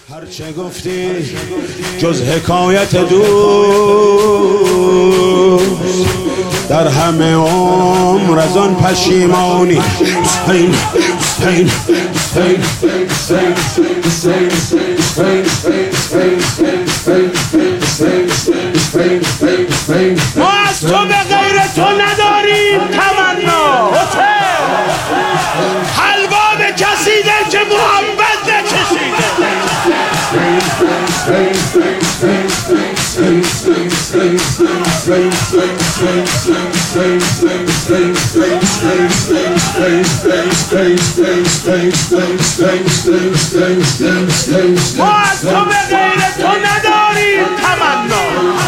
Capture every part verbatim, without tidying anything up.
هرچه گفتی جز حکایت دوست در همه عمر از آن پشیمانی. ما از تو به غیر تو نداریم تمنا، حلوا به کسیده که محبت نکشیده. ما از تو به غیر تو نداریم تمنا،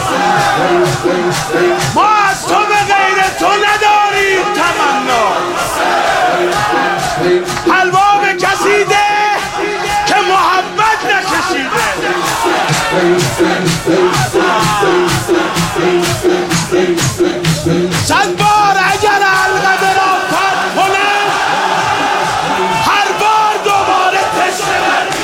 ما از تو به غیر تو نداریم تمنا. حلوا به کسیده که محبت نکشیده. صد بار اگر حلقه را فتح کنم هر بار دوباره تشنه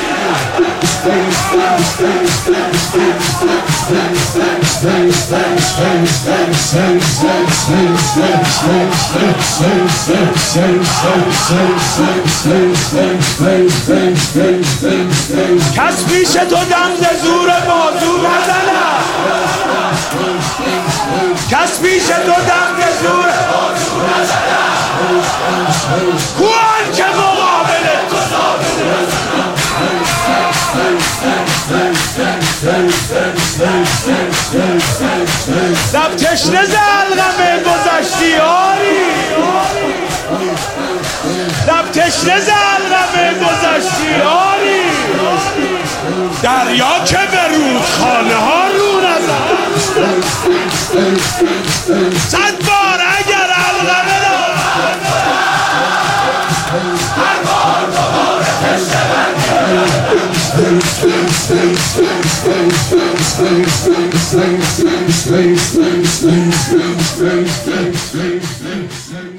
کس پیش تو دم ز زور بازو نزنم، کس پیش تو دم ز زور بازو نزنم. کوان که مقابل تو لب تشنه ز علقمه گذشتی آری، لب تشنه ز علقمه گذشتی آری. دریا که به رودخانه ها رو نزد. صد بار اگر علقمه را هر بار دوباره تشنه